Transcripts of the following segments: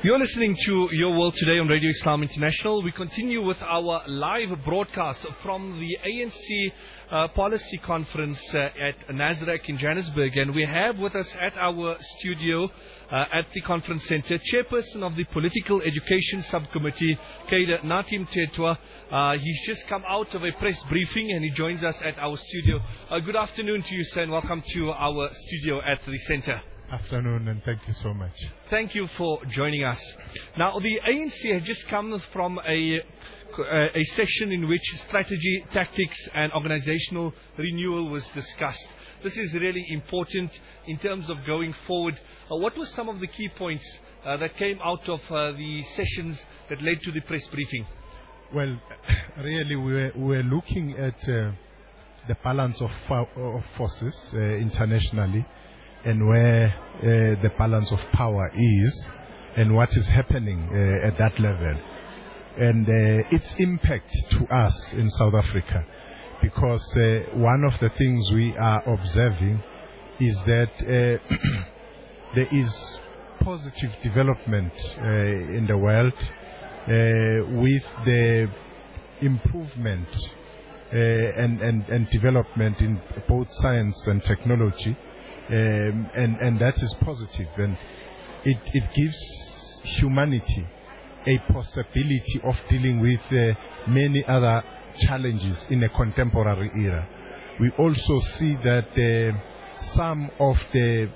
You're listening to Your World Today on Radio Islam International. We continue with our live broadcast from the ANC Policy Conference at Nasrec in Johannesburg. And we have with us at our studio at the conference center, Chairperson of the Political Education Subcommittee, Kader Natim Tetwa. He's just come out of a press briefing and he joins us at our studio. Good afternoon to you, sir, and welcome to our studio at the center. Afternoon, and thank you so much. Thank you for joining us. Now, the ANC has just come from a session in which strategy, tactics and organizational renewal was discussed. This is really important in terms of going forward. What were some of the key points that came out of the sessions that led to the press briefing? Well, really, we were looking at the balance of forces internationally, and where the balance of power is and what is happening at that level, and its impact to us in South Africa, because one of the things we are observing is that there is positive development in the world with the improvement and development in both science and technology. And that is positive, and it gives humanity a possibility of dealing with many other challenges in a contemporary era. We also see that some of the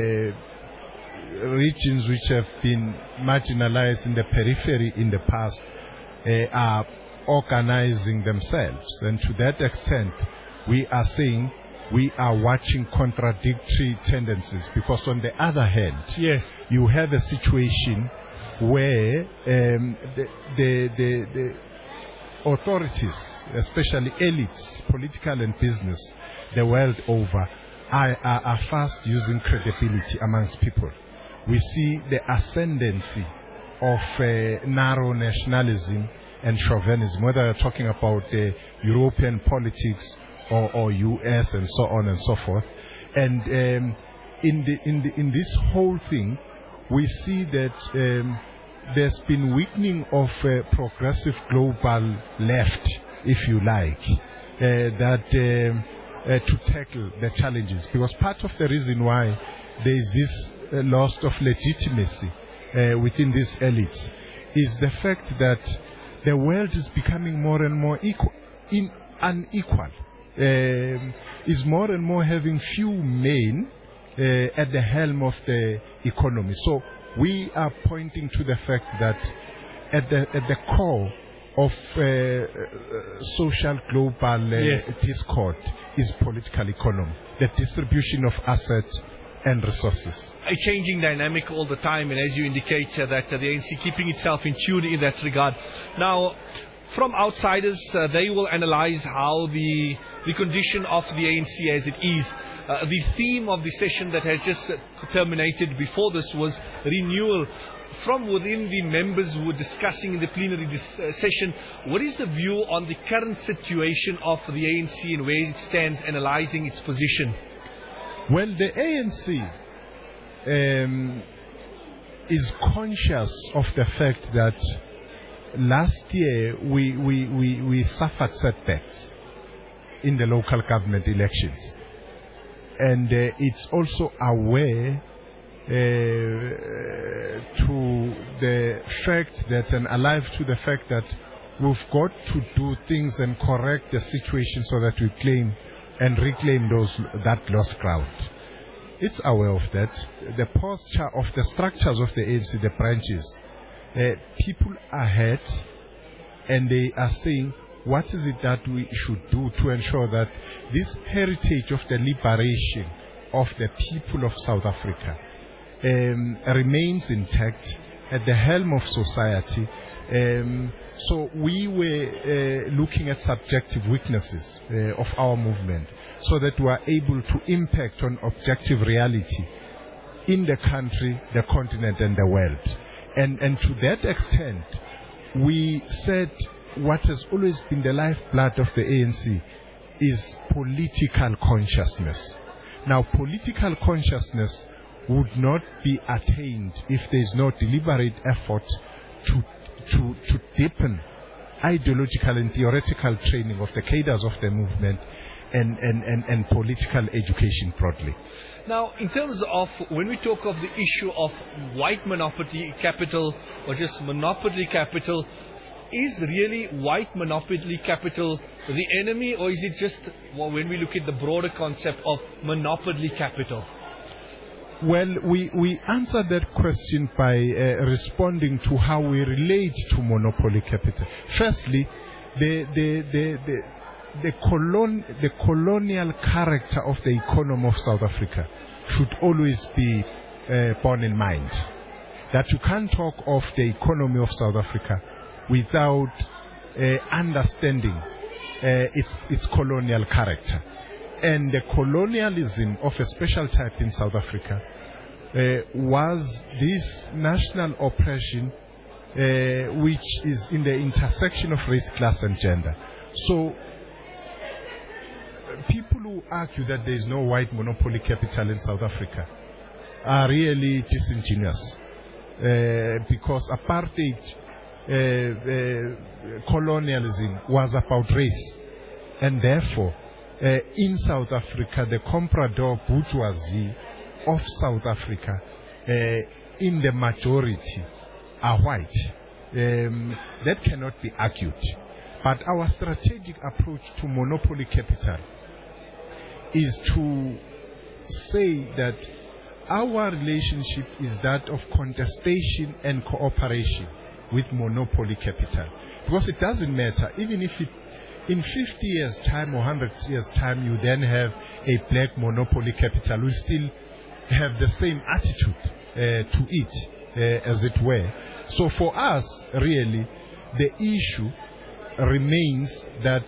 regions which have been marginalized in the periphery in the past are organizing themselves, and to that extent we are saying we are watching contradictory tendencies, because on the other hand, yes, you have a situation where the authorities, especially elites, political and business, the world over, are fast using credibility amongst people. We see the ascendancy of narrow nationalism and chauvinism, whether you're talking about European politics or US and so on and so forth. And in this whole thing, we see that there's been weakening of progressive global left, if you like, to tackle the challenges. Because part of the reason why there is this loss of legitimacy within these elites is the fact that the world is becoming more and more unequal. Is more and more having few men at the helm of the economy. So we are pointing to the fact that at the core of social global discord is political economy, the distribution of assets and resources. A changing dynamic all the time, and as you indicate that the ANC keeping itself in tune in that regard. Now, from outsiders, they will analyze how the condition of the ANC as it is. The theme of the session that has just terminated before this was renewal. From within the members who were discussing in the plenary session, what is the view on the current situation of the ANC and where it stands, analyzing its position? Well, the ANC is conscious of the fact that last year we suffered setbacks in the local government elections, and it's also aware to the fact that, and alive to the fact that we've got to do things and correct the situation so that we claim and reclaim that lost ground. It's aware of that. The posture of the structures of the ANC, the branches, people are hurt, and they are saying, what is it that we should do to ensure that this heritage of the liberation of the people of South Africa remains intact at the helm of society? So we were looking at subjective weaknesses of our movement, so that we are able to impact on objective reality in the country, the continent and the world. And to that extent, we said what has always been the lifeblood of the ANC is political consciousness. Now, political consciousness would not be attained if there is no deliberate effort to deepen ideological and theoretical training of the cadres of the movement and political education broadly. Now, in terms of when we talk of the issue of white monopoly capital or just monopoly capital, is really white monopoly capital the enemy, or is it just, well, when we look at the broader concept of monopoly capital? Well, we answered that question by responding to how we relate to monopoly capital. Firstly, the colonial character of the economy of South Africa should always be borne in mind. That you can't talk of the economy of South Africa without understanding its colonial character. And the colonialism of a special type in South Africa was this national oppression which is in the intersection of race, class and gender. So people who argue that there is no white monopoly capital in South Africa are really disingenuous, because apartheid colonialism was about race, and therefore in South Africa the comprador bourgeoisie of South Africa in the majority are white. That cannot be argued. But our strategic approach to monopoly capital is to say that our relationship is that of contestation and cooperation with monopoly capital. Because it doesn't matter, even if it, in 50 years' time or 100 years' time, you then have a black monopoly capital, we still have the same attitude to it, as it were. So for us, really, the issue remains that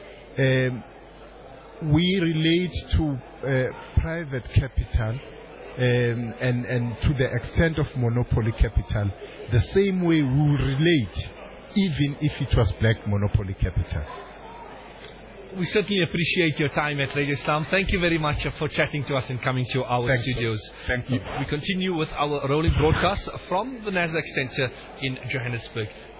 we relate to private capital and to the extent of monopoly capital the same way we will relate even if it was black monopoly capital. We certainly appreciate your time at Radio Islam. Thank you very much for chatting to us and coming to our studios. Thank you. We continue with our rolling broadcast from the Nasdaq Center in Johannesburg.